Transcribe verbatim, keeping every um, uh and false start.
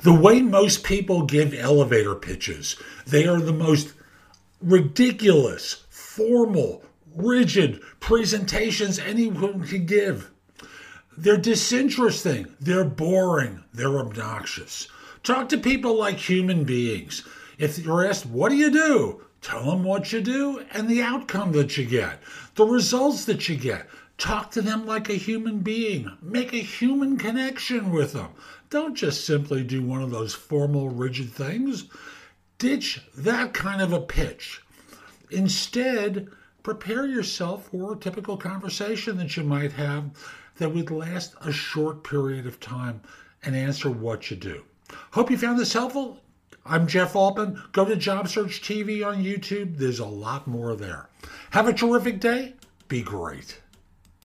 The way most people give elevator pitches, they are the most ridiculous, formal, rigid presentations anyone can give. They're disinteresting, they're boring, they're obnoxious. Talk to people like human beings. If you're asked, what do you do? Tell them what you do and the outcome that you get, the results that you get. Talk to them like a human being. Make a human connection with them. Don't just simply do one of those formal, rigid things. Ditch that kind of a pitch. Instead, prepare yourself for a typical conversation that you might have that would last a short period of time and answer what you do. Hope you found this helpful. I'm Jeff Altman. Go to Job Search T V on YouTube. There's a lot more there. Have a terrific day. Be great.